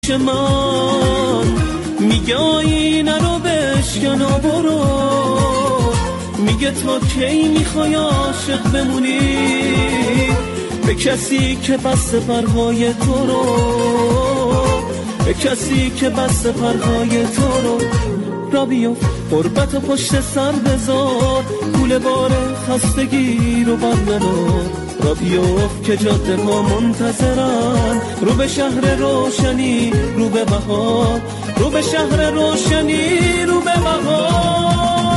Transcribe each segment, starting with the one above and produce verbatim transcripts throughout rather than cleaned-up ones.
من میگه آینه رو بشکن و برو، میگه تا کی میخوای عاشق بمونی به کسی که بسته پرهای تو رو، به کسی که بسته پرهای تو رو. را بیفت غربت و پشت سر بذار، کوله بار خستگی رو بردار. را بیفت که جاده ها منتظرن، رو به شهر روشنی رو به بهار، رو به شهر روشنی رو به بهار.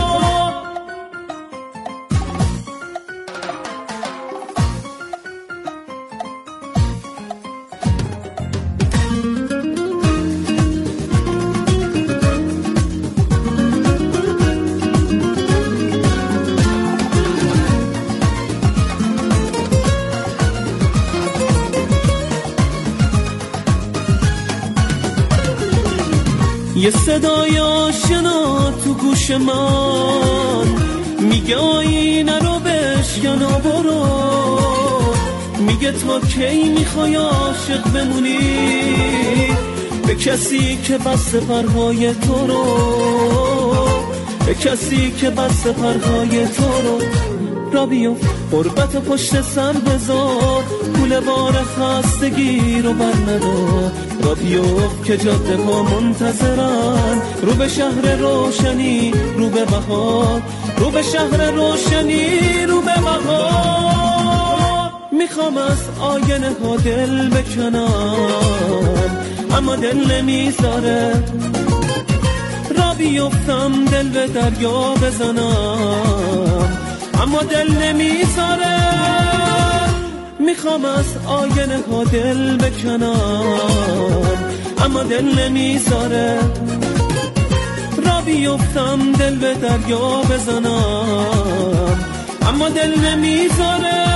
یه صدای آشنا تو گوش من میگه آینه رو بشکن و برو، میگه تا کی میخوای عاشق بمونی به کسی که بسته پرهای تو رو، به کسی که بسته پرهای تو رو. را بیفت غربت پشت سر بذار، کوله بار خستگی رو بر ندار. را بیفت که جاده ها منتظرن، رو به شهر روشنی رو به بهار، رو به شهر روشنی رو به بهار. میخوام از آینه ها دل بکنم اما دل نمیذاره، را بیفتم دل به دریا بزنم اما دل نمیذاره. میخوام از آینه ها دل بکنم اما دل نمیذاره، را بیفتم دل به دریا بزنم اما دل نمیذاره.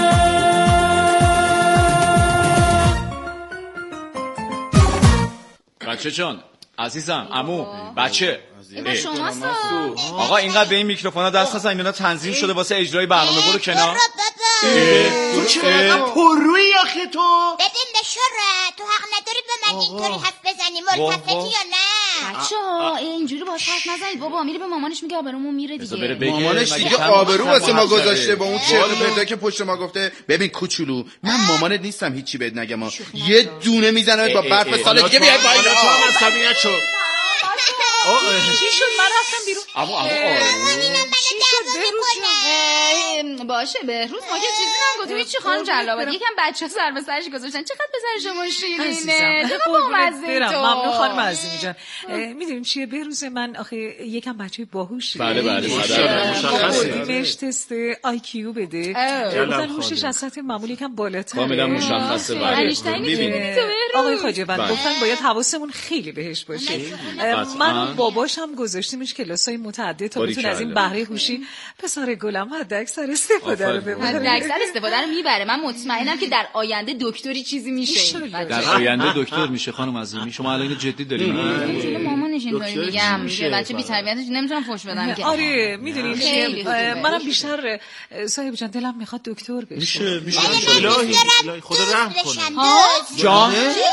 بچه جان عزیزم، عمو، بچه این شماست. آقا اینقدر به این میکروفونا دست نزن، اینا تنظیم شده واسه اجرای برنامه. برو کنار. تو چرا پرویی آخه تو؟ بدین به شره، تو حق نداری به من اینطوری حرف بزنی. ملتفتی یا نه؟ بچه ها اینجوری باش حرف نزنید بابا. میره به مامانش میگه آبرومون میره دیگه. مامانش دیگه آبرو واسه ما گذاشته با اون چرت و پرتا که پشت ما گفته. ببین کوچولو، من مامانت نیستم هیچی بهت نگم. یه دونه میزنه با برف سال دیگه. بیا بالا تو هم عصبیت شو. چی شد؟ من رفتم بیرون. اما اما چی شد بهروز؟ باشه بهروز ما که چیزی نگفتیم. هیچی خانم جلابات، یکم بچه‌ها سر به سرش گذاشتن. چقدر پسر شما شیرینه. چقدر بامزه تو. ممنون خانم عزیزی جان. میدونیم چیه بهروز، من آخه یکم بچه باهوشی. بله بله مشخصه. بهش تست آی کیو بده. مثلا هوشش از سطح معمولی یکم بالاتره. کاملا مشخصه. بله. آقای خواجه‌وند گفتن باید حواسمون خیلی بهش باشه. من باباشم گذاشتیمش کلاسای متعدد تا بتونه از این بهره هوشی پسر گلم حداکثر استفاده رو ببره. حداکثر استفاده رو میبره. من مطمئنم که در آینده دکتری چیزی میشه. در آینده دکتر میشه خانم عزیزی. شما الان اینو جدی دارید؟ من مامانش اینطوری میگم میگه بچه بی تربیتش نمیتونم فوش بدم که. آره میدونین چیه، منم بیشتر صاحب جان دلم میخواد دکتر بشه. میشه میشه الهی خدا رحم کنه. جان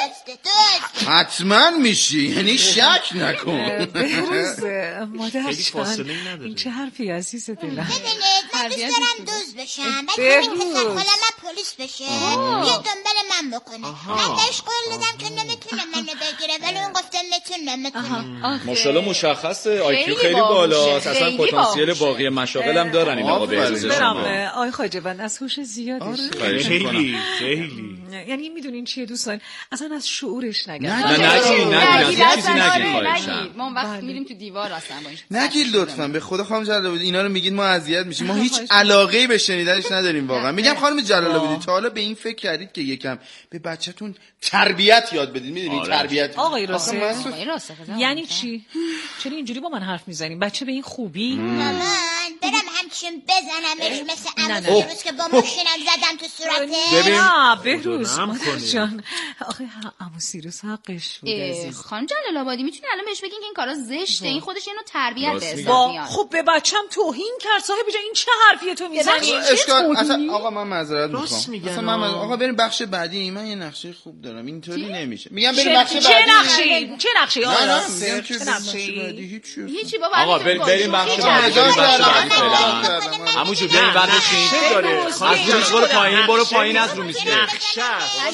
حتما میشی، یعنی شک نکن. بهروز مادر جان این چه حرفی عزیز دلم. ببینید من دوست دارم دوز بشم، بعد همین پسر خالم پلیس بشه بیا دنبال من بکنه. من بهش قول دادم که نمیتونه منو بگیره ولی اون گفته میتونه میتونه. ماشاءالله مشخصه آیکیو خیلی بالاست. اصلا پتانسیل باقی مشاغل هم دارن این آقا بهروز. برام آقای خواجه‌وند از هوش زیادش. خیلی خیلی یعنی میدونین چیه دوستان، اصلا از شعورش نگید. نه نگی نگی چیزی نگی خواهشم. ما وقت میریم تو دیوار اصلا با این نگید لطفا. به خدا خانم جلال‌آبادی اینا رو میگید ما اذیت میشیم. ما هیچ علاقه‌ای به شنیدنش نداریم واقعا. میگم خانم جلال‌آبادی تا حالا به این فکر کردید که یکم به بچه‌تون تربیت یاد بدید؟ میدونید تربیت آقای راسته راسته یعنی چی؟ چرا اینجوری با من حرف میزنین؟ بچه به این خوبی؟ مامان برم هم چیم بزنمش مثل عمو دیروز که با ماشینم زدم تو صورته؟ نه بهروز مادر جان، آخه عمو سیروس حقش بود عزیز. خانم جلال آبادی میتونی الان بهش بگین که این کارا زشته، این خودش اینو تربیت به حساب میاد. خب به بچم توهین کرد صاحب جان، این چه حرفیه تو میزنی؟ اشکال اصلا آقا من معذرت میخوام. اصلا من آقا بریم بخش بعدی، من یه نقشه خوب دارم اینطوری نمیشه. میگم بریم بخش بعدی. چه نقشی؟ چه نقشی؟ آقا میگم چه نقشی؟ هیچی بابا. آقا بریم بخش بعدی. عمو جو بریم بعد بشین. از رو میز برو پایین، برو پایین از رو میز. نقشه.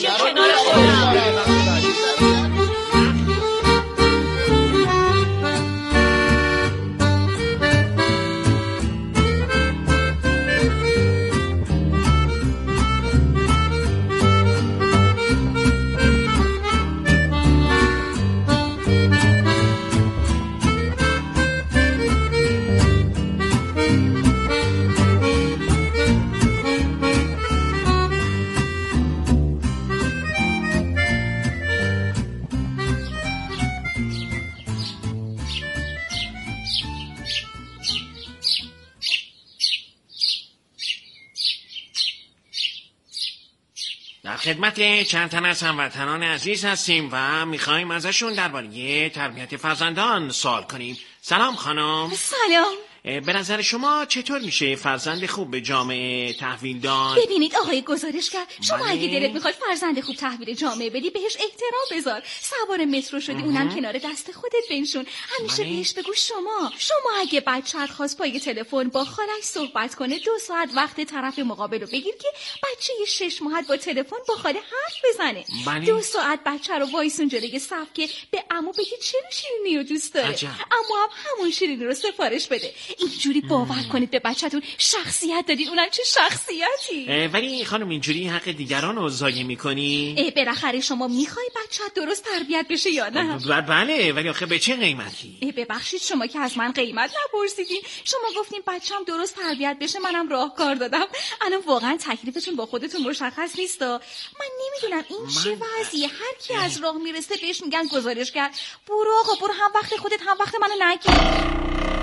در خدمت چند تن از هموطنان عزیز هستیم و میخوایم ازشون درباره تربیت فرزندان سوال کنیم. سلام خانم. سلام. به نظر شما چطور میشه فرزند خوب به جامعه تحویل داد؟ ببینید آقای گزارشگر، شما بله؟ اگه دلت میخواد فرزند خوب تحویل جامعه بدی بهش احترام بذار. سوار مترو شدی اونم کنار دست خودت بنشون. همیشه بله؟ بهش بگو شما. شما اگه بچه‌ت خواست پای تلفن با خالش صحبت کنه، دو ساعت وقت طرف مقابل رو بگیر که بچه شش ماهه با تلفن با خاله حرف بزنه. بله؟ دو ساعت بچه رو وایسون جلوی صف که به عمو بگی چرا شیرینی رو دوست داره. عمو هم همون شیرینی رو سفارش بده. اینجوری باور کنید به بچه‌تون شخصیت دادید، اونم چه شخصیتی. ولی خانم اینجوری حق دیگران رو ضایع می‌کنی؟ بالاخره شما می‌خوای بچه‌ت درست تربیت بشه یا نه؟ بله، ولی آخه به چه قیمتی؟ ببخشید شما که از من قیمت نپرسیدین. شما گفتین بچه‌م درست تربیت بشه، منم راهکار دادم. الان واقعا تکلیفتون با خودتون مشخص نیستا. من نمیدونم این من... چه وضعیه. هر کی از راه میرسه بهش میگن گزارشگر. برو آقا برو، هم وقت خودت هم وقت منو نگیر.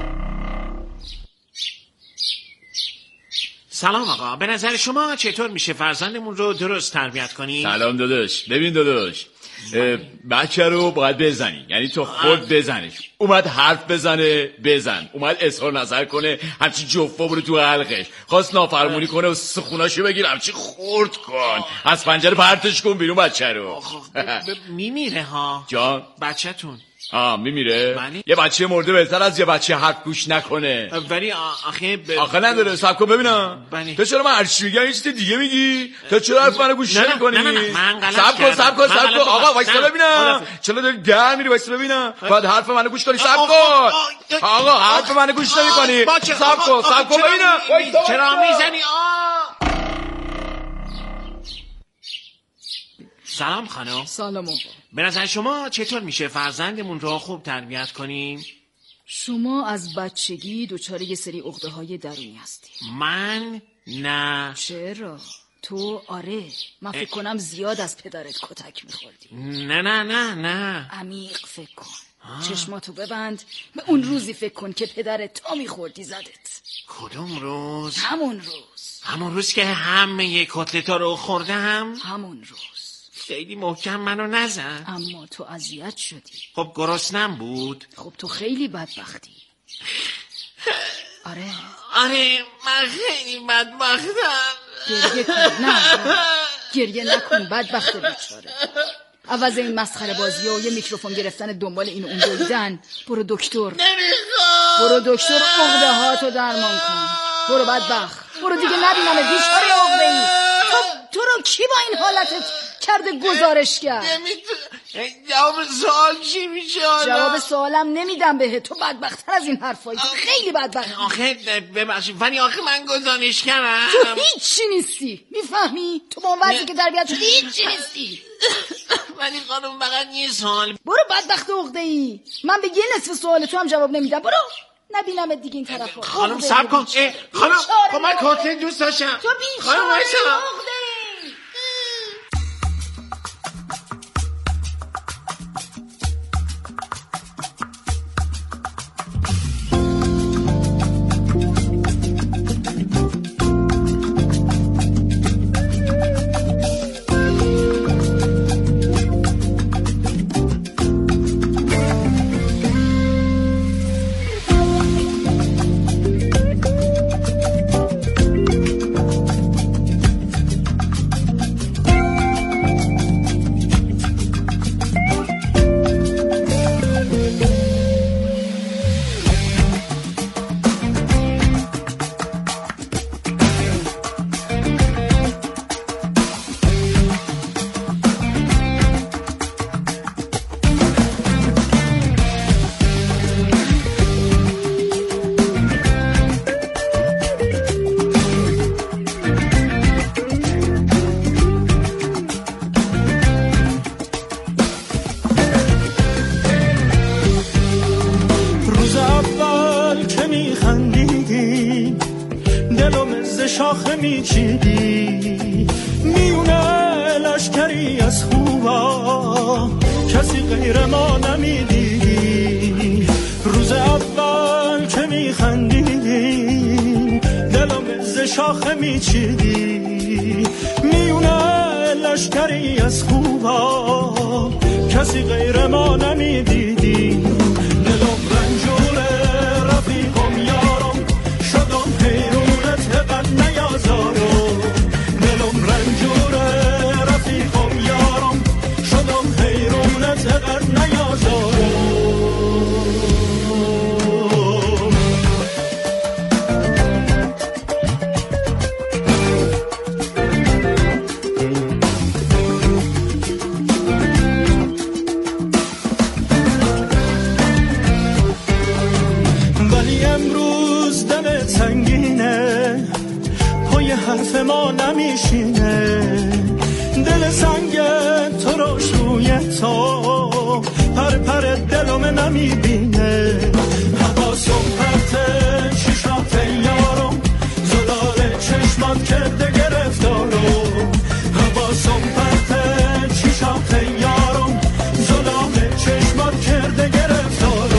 سلام آقا، به نظر شما چطور میشه فرزندمون رو درست تربیت کنیم؟ سلام داداش. ببین داداش، بچه رو باید بزنی، یعنی تو خود بزنش. اومد حرف بزنه بزن، اومد اظهار نظر کنه همچی جفا برو تو حلقش، خواست نافرمونی کنه و سخوناشو بگیر همچی خورد کن، از پنجره پرتش کن بیرون بچه رو. میمیره ها جان بچه‌تون؟ آه میمیره؟ بله؟ یه بچه مرده بهتر از یه بچه حرف گوش نکنه. ولی آخه ب... آخه نداره. صبر کن ببینم. بله. تو چرا من هرچی میگم یه چیز دیگه میگی؟ تو چرا حرف منو گوش نمی‌کنی؟ نه نه من غلط صبر کن صبر کن صبر کن آقا وایسا ببینم. چرا داری در میری؟ وایسا ببینم. بعد حرف منو گوش کنی. صبر کن آقا، حرف منو گوش نمی‌کنی. صبر کن صبر کن ببینم. چرا میزنی؟ آ سلام خانم. سلام آقا. به نظر شما چطور میشه فرزندمون رو خوب تربیت کنیم؟ شما از بچگی دچار یه سری عقده‌های درونی هستی. من نه. چرا؟ تو آره. من فکر کنم زیاد از پدرت کتک میخوردی. نه نه نه نه. عمیق فکر کن. چشماتو ببند، به اون روزی فکر کن که پدرت تا میخوردی زدت. کدوم روز؟ همون روز. همون روز که همه کتلتا رو خوردم؟ همون روز. خیلی محکم منو نزن. اما تو اذیت شدی. خب گرسنم بود. خب تو خیلی بدبختی. آره آره من خیلی بدبختم. گریه کن. نه, نه گریه نکن، بدبخت بیچاره. عوض این مسخره بازی و یه میکروفون گرفتن دنبال این اون دویدن، برو دکتر. نمیخوام. برو دکتر عقده هاتو درمان کن. برو بدبخت، برو دیگه نبینم بیچاره عقده ای. تو تو رو کی با این حالتت کرده گزارش کرد؟ جواب سوال چی میشه حالا؟ جواب سوالم نمیدم بهت. تو بدبخت‌تر از این حرفایی. تو خیلی بدبختی. آخه ببخشید ولی آخه من گزارش کردم. تو هیچی نیستی، میفهمی؟ تو با اون وضعی که تربیت شدی هیچی نیستی. ولی خانم فقط یه سوال. برو بدبخت عقده‌ای. من به یه نصف سوال تو هم جواب نمیدم. برو نبینم دیگه این طرفا. خانم صبر کن. خانم خب من کتلت دوست داشتم. تو بیچاره عقده‌ای. شاخه میچیدی میونه لشکری از خوبا کسی غیر ما نمیدیدی روز اول که میخندیدی دلم ز شاخه میچیدی میونه لشکری از خوبا کسی غیر ما نمیدیدی دلم رنجوره رفیقم یارم شدم حیرونت قد نیازارم دلم رنجوره رفیقم یارم شدم حیرونت قد نیازارم حرف ما نمیشینه دل سنگ تو رو شوی تو پر پر دلم نمیبینه حواسم پرته چشمات یارم زلال چشمات کرده گرفتارم حواسم پرته چشمات یارم زلال چشمات کرده گرفتارم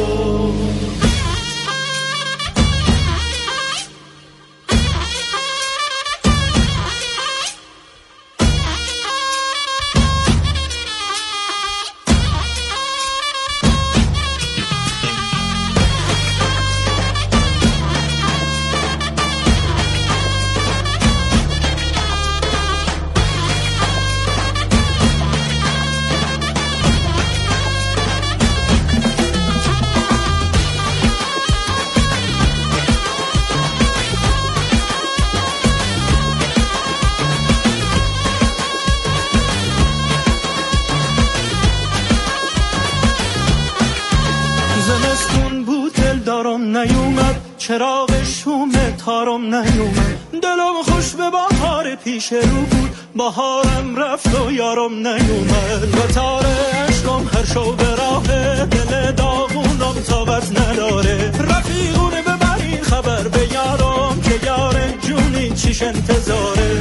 چراغ شوم تارم نیومد دلم خوش به بهار پیش رو بود بهارم رفت و یارم نیومد و تار عشقم هر شو به راه دل داغونم طاقت نداره رفیقونه ببرین خبر به یارم که یار جونی چیش انتظاره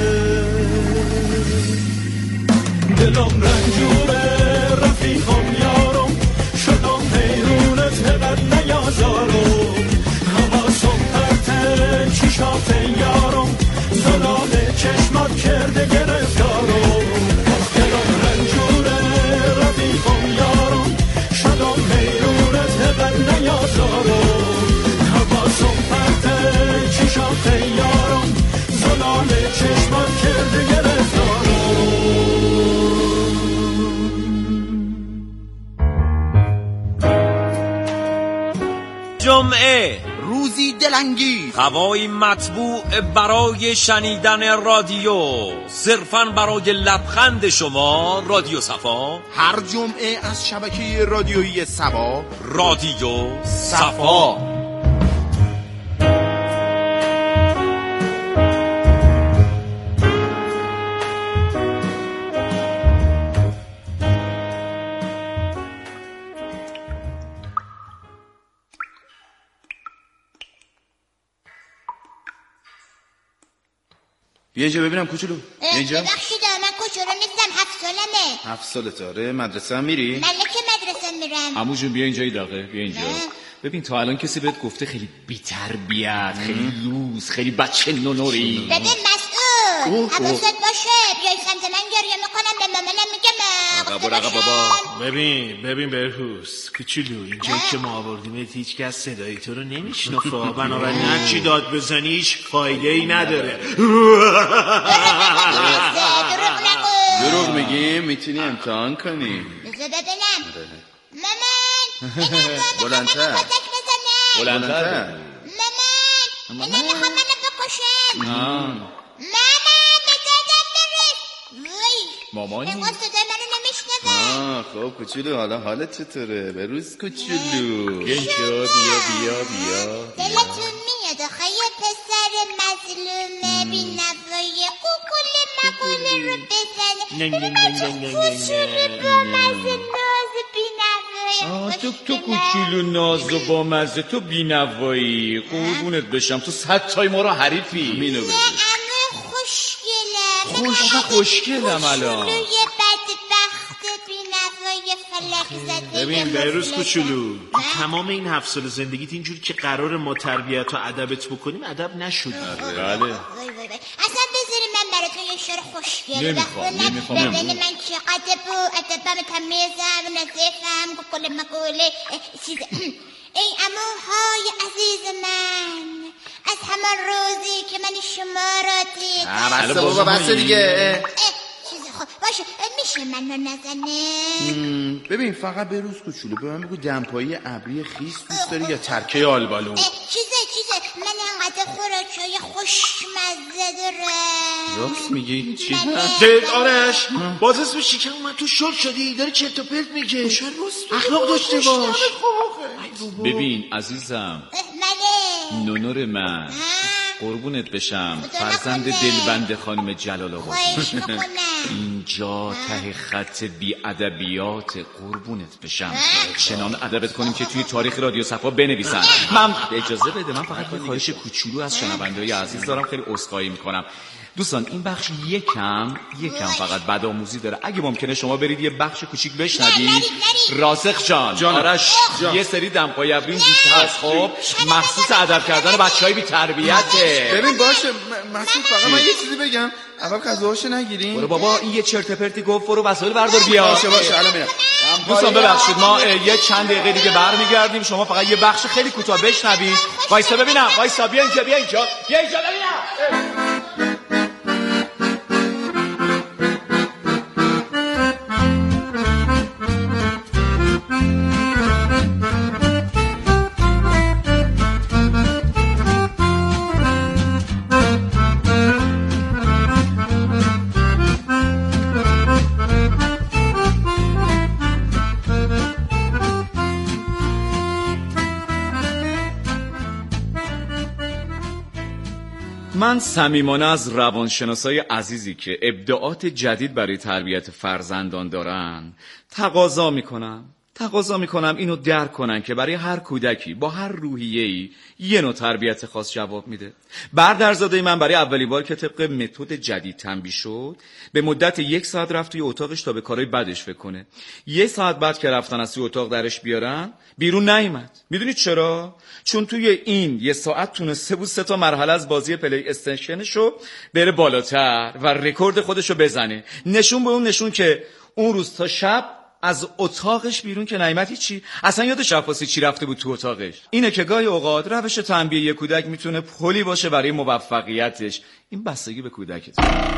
دلم رنجوره رفیقم یارم شدم حیرونت هبت نیازارم چشمات یارم زلال چشمات کرده گرفتارم دلم رنجوره رفیقم یارم شدم حیرونت هبت نیازارم حواسم پرته چشمات یارم زلال چشمات کرده گرفتارم جمعه روزی دلانگیز هوایی مطبوع برای شنیدن رادیو صرفاً برای لبخند شما رادیو صفا هر جمعه از شبکه رادیویی صفا رادیو صفا بیا اینجا ببینم کوچولو. اینجا ببخشید من کوچولو نیستم، هفت سالمه. هفت سالته؟ آره. مدرسه هم میری؟ من که مدرسه میرم. عمو جون بیا اینجا یه دقیقه، بیا اینجا. ببین تا الان کسی بهت گفته خیلی بی تربیت، خیلی لوس، خیلی بچه نونوری؟ ببین مسئول حواست باشه، بیای سمت من گریه میکنم به مامانم میگم آقا آقا بابا. ببین ببین برهوس کوچولو، اینجا که ما آوردیمت هیچ کس صدای تو رو نمیشنفه، بنابراین هر چی داد بزنی هیچ فایده ای نداره. دروغ میگی؟ میتونی امتحان کنی. بذار ببینم. مامان بلندتر بلندتر. مامان اینا میخوام منو بکشن. مامان بجادت برس. مامانی این قصد صدای منو نمیشنوه. آه خب کوچولو، حالا حالت چطوره؟ به روز کوچولو بیا بیا بیا بیا. دلتون میاد آخه یه پسر مظلومه بی نوای کوکل مقوله رو بزنه. کوچولو با مزه ناز بی نوای. تو تو کوچولو ناز و با مزه، تو بی‌نوایی، قربونت بشم، تو صد تای ما رو حریفی. مینو بده. همه خوشگله. خوش خوشگلم الان. یه بدبخت بی‌نوای فلک زده. ببین بهروز کوچولو، تمام این هفت سال زندگیت اینجوری که قرار ما تربیت و ادبت بکنیم ادب نشدی. بله. اصلا بذاری من براتون یه شعر خوشگل بخونم. نمیخوام. ببین من چقدر بو ادبم تمیزم نظیفم گل مگوله چیز. ای عموهای عزیز من، از همان روزی که من شما را دیدم. بسته بابا بسته دیگه. خب باشه میشه منو نزنه؟ ببین فقط به روز کوچولو به من بگو دمپایی ابری خیس دوست داری یا ترکه آلبالو؟ چیزه چیزه من انقدر خوراکای خوشمزه دارم. راست میگی؟ چی؟ دید آرش باز اسم شکم اومد تو شل شدی داری چرت و پرت میگه. اخلاق داشته باش. ببین عزیزم نونور من، قربونت بشم، فرزند دلبند خانم جلال آبادی. اینجا ته خط بی ادبیات، قربونت بشم. چنان ادبت کنیم که توی تاریخ رادیو صفا بنویسن. من اجازه بده، من فقط یه خواهش کوچولو از شنونده‌های عزیز دارم، خیلی عذرخواهی میکنم. دوستان این بخش یکم یکم فقط بدآموزی داره. اگه ممکنه شما برید یه بخش کوچیک بشنوید. راسخ جان, جان. آرش جان. یه سری دمپایی ابری زیست هست، خب مخصوص ادب کردن بچهای بی تربیته. ببین باشه مسعود فقط من یه چیزی بگم، اول غذاهاشو نگیریم. برو بابا این یه چرت پرتی گفت، برو وسایل بردار بیا. باشه باشه الان میرم. دوستان ببخشید ما یه چند دقیقه دیگه برمیگردیم، شما فقط یه بخش خیلی کوتاه بشنوید. وایسا ببینم، وایسا بیا اینجا بیا اینجا بیا اینجا ببینم. من صمیمانه از روانشناسای عزیزی که ابداعات جدید برای تربیت فرزندان دارن تقاضا میکنم تقاضا میکنم اینو درک کنن که برای هر کودکی با هر روحیه‌ای یه نوع تربیت خاص جواب میده. برادرزاده من برای اولین بار که طبق متد جدید تنبیه شد به مدت یک ساعت رفت توی اتاقش تا به کارهای بدش فکر کنه. یه ساعت بعد که رفتن از توی اتاق درش بیارن بیرون نیامد. میدونید چرا؟ چون توی این یه ساعت تونسته بود سه تا مرحله از بازی پلی استیشنشو بره بالاتر و رکورد خودشو بزنه. نشون به اون نشون که اون روز تا شب از اتاقش بیرون که نیامد چی؟ اصلا یادش رفت چی رفته بود تو اتاقش. اینه که گاهی اوقات روش تنبیه یک کودک میتونه پلی باشه برای موفقیتش. این بستگی به کودکت.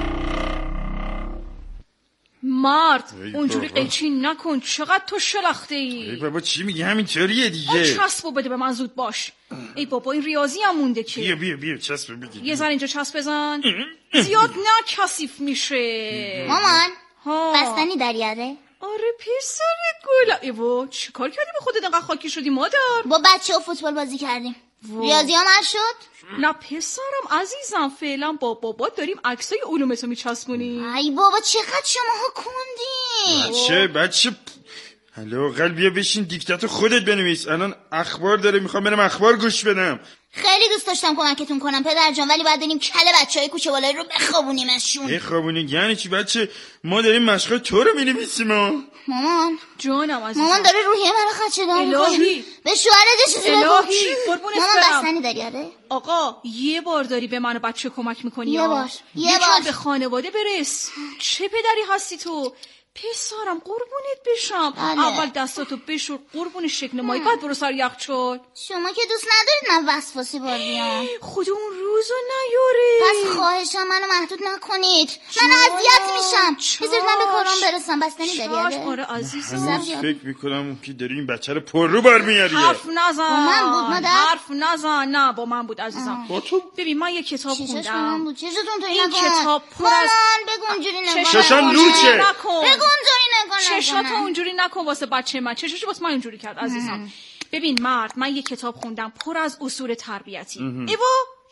مرد اونجوری قیچی نکن، چقدر تو شلخته ای. ای بابا چی میگی؟ همینطوریه دیگه. چسبو بده به من زود باش. ای بابا این ریاضی هم مونده که. بیا بیا بیا چسب بگی. یه زن اینجا چسب بزن. زیاد نه کثیف میشه. مامان بستنی دریاره؟ آره پسر گلا. ایوا چیکار کردی به خودت انقدر خاکی شدی مادر؟ با بچه‌ها فوتبال بازی کردیم. ریاضی هم حل شد؟ نه پسرم عزیزم فعلا با بابا داریم عکسای علومتو میچسبونیم. ای بابا چقدر شماها کندین. بچه بچه حالا قلب بیا بشین دیکتاتو خودت بنویس. الان اخبار داره میخوام برم اخبار گوش بدم. خیلی دوست داشتم کمکتون کنم پدر جان، ولی بعد بریم کله بچهای کوچه بالایی رو بخوابونیمشون. بخوابونی یعنی چی بچه؟ ما داریم مشقای تو رو می‌نویسیم. مامان جانم عزیزم. مامان داره روحیه منو خدشه‌دار می‌کنه. الهی به شوهرت چیزی بگو. الهی قربونت مامان برم. بستنی داری آره؟ آقا یه بار داری به من و بچه کمک میکنی. یه بار یه بار به خانواده برس. چه پدری هستی تو؟ پسرم قربونت بشم. بله. اول دستاتو بشور قربون شکل مایی، بعد برو سر یخچال. شما که دوست ندارید من وسواسی بار بیام. خود اون روزو نیاره. پس خواهشم منو محدود نکنید، من اذیت میشم. بذارید من به کارام برسم. بستنی داری آره؟ آره عزیزم. فکر میکنم که داری این بچه رو پر رو بر میاری. حرف نزن. با من بود مادر؟ حرف نزن. نه با من بود عزیزم. با تو؟ ببین من یه کتاب خوندم. چشم من بود. چشتون تو این کتاب پر از مامان بگو اونجوری نکن. چشم لوچه. بگو اونجوری نکن. چشاتو اونجوری نکن واسه بچه من. چشاشو واسه من اونجوری کرد عزیزم. ببین مرد من یه کتاب خوندم پر از اصول تربیتی. ایوا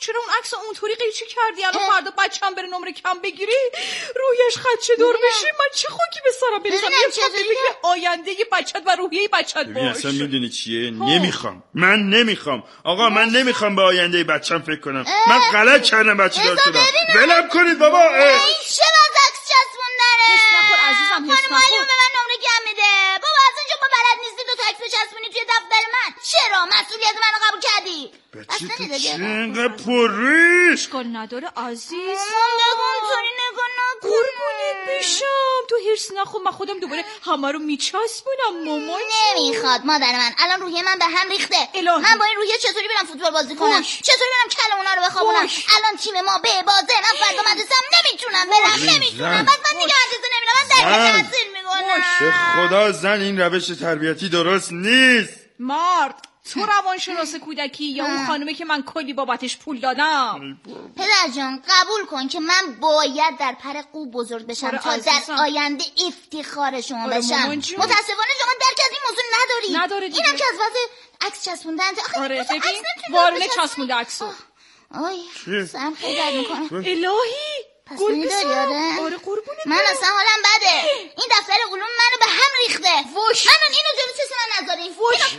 چرا اون عکس اونطوری قیچی کردی؟ الان فردا بچه‌م بره نمره کم بگیری رویش خدشه دور بشی، من چه خاکی به سرم برسم؟ یه فکر آینده بچت و روحیه بچت باش. اصلا میدونی چیه؟ نمیخوام، من نمیخوام آقا، من نمیخوام به آینده بچه‌م فکر کنم. من غلط کردم بچه دار شدم. ولم کنید بابا. این چه باز عکس چسبوندنه؟ حس نخور عزیزم، حس نخور. خانم به من نمره کم میده. بابا از اونجا با بلد نیستی دو تا عکس بچسبونی توی دفتر من. چرا مسئولیت منو قبول کردی؟ بچه تو چه انقدر پری؟ اشکال نداره عزیز. نگون طوری نگاه نکن. قربونت بشم، تو هرس نخور، من خودم دوباره همه رو میچسبونم مامان. نمیخواد مادر من، الان روحیه من به هم ریخته. الهی. من با این روحیه چطوری برم فوتبال بازی کنم؟ چطوری برم کله اونا رو بخوابونم؟ الان تیم ما به بازه، من فردا مدرسه‌ام نمیتونم برم، نمیتونم. بعد من دیگه مدرسه نمیرم، من در تحصیل میکنم. به خدا زن، این روش تربیتی درست نیست. مرد، تو روانشناس کودکی یا اون خانومه که من کلی بابتش پول دادم؟ پدر جان قبول کن که من باید در پر قو بزرگ بشم تا در آینده افتخار شما بشم. متاسفانه شما درک از این موضوع نداری. نداره دیگه. اینم که از واسه عکس چسبوندن. آره ببین وارونه چسبونده عکسو. آی سرم خیلی درد میکنه. الهی گل داری؟ آره آره قربونت. من اصلا حالم بده. این دفتر علوم منو به هم ریخته. وش من اینو جلوی چشم من نذارین.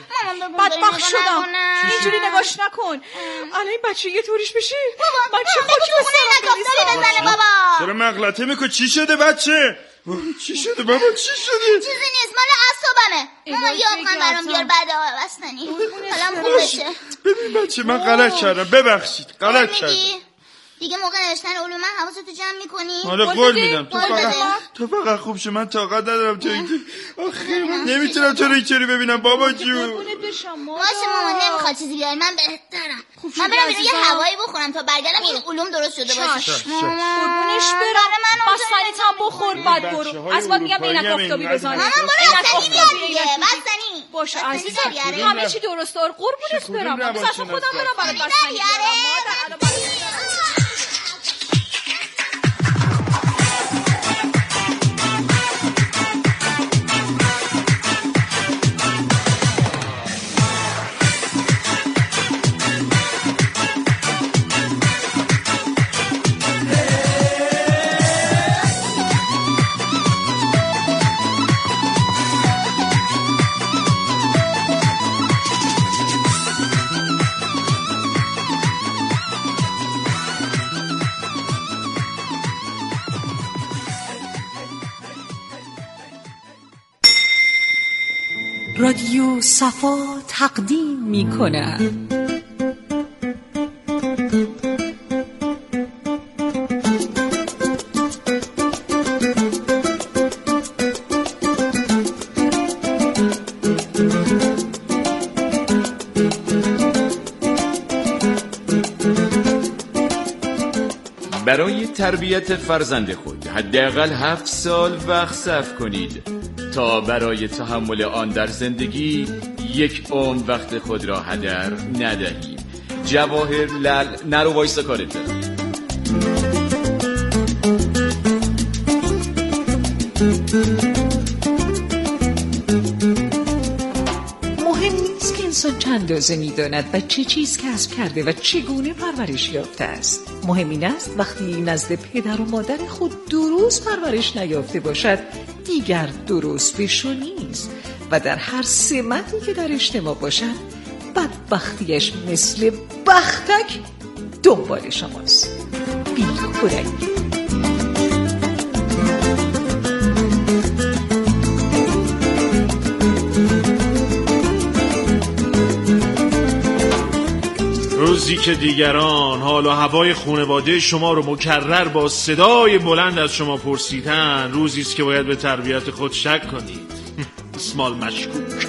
وش بدبخت شدم. اینجوری نگاش نکن. الان این بچه یه طوریش بشه. بابا بچه خاکی به سرم بریزه. بزنه بابا. چرا مغلطه میکنی؟ چی شده بچه؟ چی شده بابا؟ چی شده؟ چیزی نیست، مال اعصابمه. ماما یاد کن برام بیار بعد آقا بستنی. حالم خوب بشه. ببین بچه من غلط کردم، ببخشید. غلط کردم. دیگه موقع نوشتن علوم من حواستو جمع میکنی؟ حالا قول میدم. تو فقط تو فقط خوب شو، من طاقت ندارم تو این. آخه من نمیتونم تو رو اینطوری ببینم بابا جون. باشه مامان نمیخواد چیزی بیاری، من بهترم. من برم بیرون یه هوایی بخورم تا برگردم این علوم درست شده باشه. قربونش برم. بستنی تام بخور بعد برو. از بعد میگم عینک آفتابی بزن. مامان برو بستنی بیار دیگه. بستنی. باشه عزیزم همه چی درسته. قربونش برم. مثلا خودم برم برای بستنی بیارم. رادیو صفا تقدیم می کند برای تربیت فرزند خود حداقل هفت سال وقت صرف کنید تا برای تحمل آن در زندگی یک عمر وقت خود را هدر ندهید. جواهر لال نرو وایسا کارت دارم. مهم نیست که انسان چند اندازه می‌داند و چه چیز کسب کرده و چگونه پرورش یافته است. مهم این است وقتی نزد پدر و مادر خود درست پرورش نیافته باشد دیگر درست بشو نیست و در هر سمتی که در اجتماع باشد بدبختیش مثل بختک دنبال شماست. بی کورنگ. روزی که دیگران حال و هوای خانواده شما رو مکرر با صدای بلند از شما پرسیدن، روزی است که باید به تربیت خود شک کنید. اسمال مشکوک.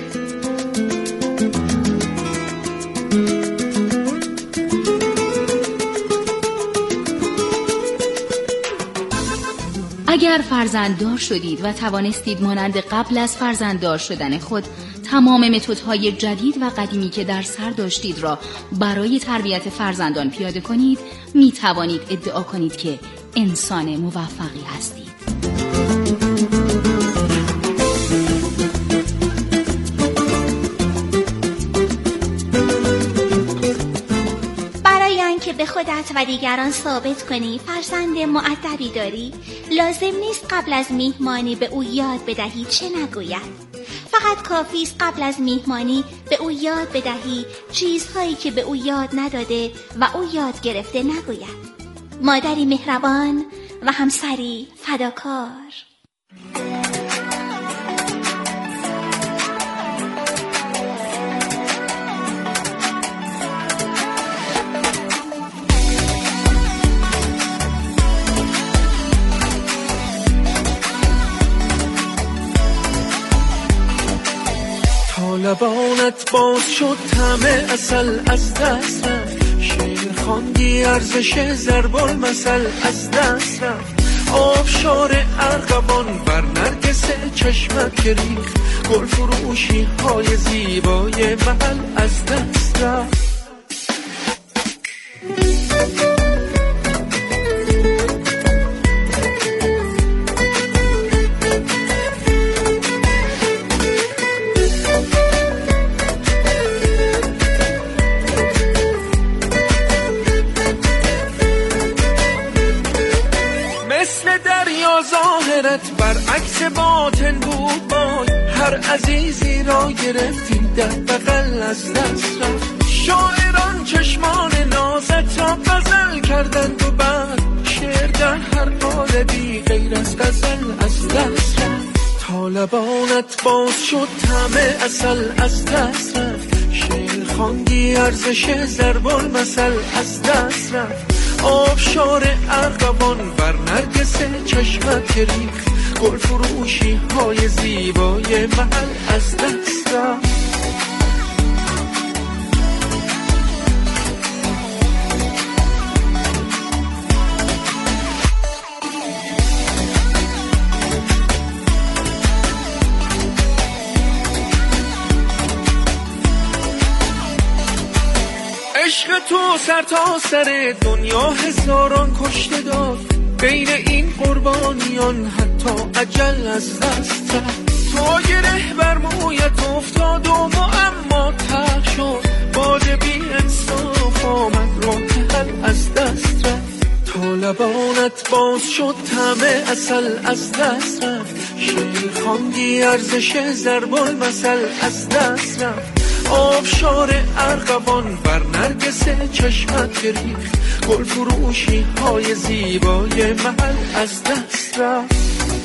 اگر فرزنددار شدید و توانستید مانند قبل از فرزنددار شدن خود تمام متدهای جدید و قدیمی که در سر داشتید را برای تربیت فرزندان پیاده کنید، می توانید ادعا کنید که انسان موفقی هستید. برای آنکه به خود خودت و دیگران ثابت کنی فرزند مؤدبی داری، لازم نیست قبل از میهمانی به او یاد بدهی چه نگوید. فقط کافی است قبل از میهمانی به او یاد بدهی چیزهایی که به او یاد نداده و او یاد گرفته نگوید. مادری مهربان و همسری فداکار. لبانت باز شد همه اصل از دست رفت، شعر خواندی ارزش ضرب المثل از دست رفت. آبشار ارغوان بر نرگس چشمت که ریخت، گل فروشی های زیبای محل از دست رفت. ظاهرت برعکس باطن بود بای، هر عزیزی را گرفتی در بغل از دست رفت. شاعران چشمان نازت را غزل کردند و بعد شعر در هر قالبی غیر از غزل از دست رفت. تا لبانت باز شد همه اصل از دست رفت، شعر خواندی ارزش ضرب المثل از دست رفت. آبشار ارغوان بر نرگس چشمت که ریخت، گل فروشی های زیبای محل از دست رفت. عشق تو سر تا سر دنیا هزاران کشته داد، بین این قربانیان حتی اجل از دست رفت. تو گره بر مویت افتاد و معما تلخ شد، باد بی انصاف آمد راه حل از دست رفت. تا لبانت باز شد همه اصل از دست رفت، شعر خواندی ارزش ضرب المثل از دست رفت. آبشار ارغوان بر نرگس چشمت که ریخت، گل فروشی های زیبای محل از دست رفت.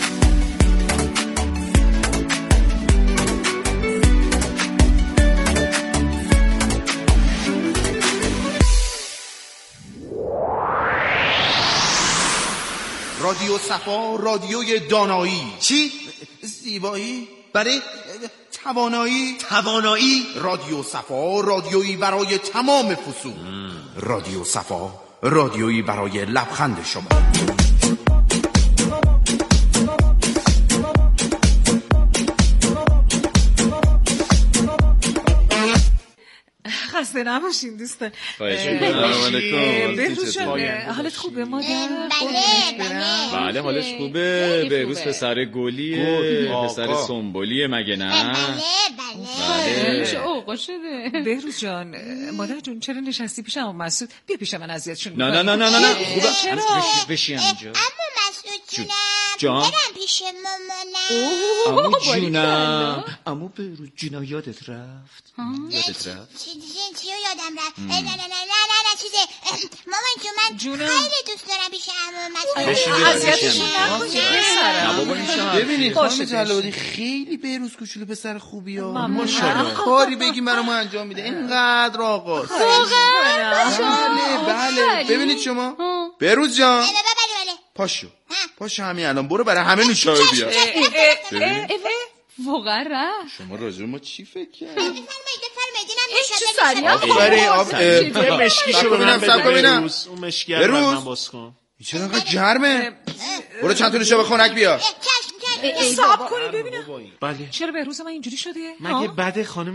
رادیو صفا، رادیوی دانایی. چی؟ زیبایی؟ برای توانایی؟ توانایی؟ رادیو صفا، رادیویی برای تمام فصول. رادیو صفا، رادیویی برای لبخند شما. خسته نباشین دوستان. بهروز جان حالت خوبه مادر؟ بله بله حالش خوبه. بهروز پسر گلیه، پسر سنبولیه مگه نه؟ بله بله. چه اوقا شده بهروز جان؟ مادر جون چرا نشستی پیش عمو مسعود؟ بیا پیش من اذیتشون نه نه نه نه نه خوبه. چرا؟ بشین اینجا. عمو مسعود جونم جان؟ برم پیش مامانم. عمو جونم. عمو بهروز جونا یادت رفت؟ یادت رفت؟ چی چی یادم رفت؟ نه نه نه نه نه چیزه مامان جون من خیلی دوست دارم پیش عمو مسعود. اذیتشون نکنی. ببینید خانم جلال‌آبادی خیلی بهروز کوچولو پسر خوبیه. ماشاءالله کاری بگی برام انجام میده. اینقدر آقا. بله بله. ببینید شما بهروز جان پاشو پاشو همین الان برو برای همه نوشابه بیار. واقعا رفت. شما راجع ما چی فکر کردید؟ بفرمایید بفرمایید چه اینم نوشابه. برای آب یه مشکیشو به من بده بهروز. اون مشکی رو بهروز. من باز کن. چرا انقدر گرمه؟ برو چند تا نوشابه خنک بیار. چشم چشم. صبر کنید ببینم. بله چرا بهروز من اینجوری شده؟ مگه بده خانم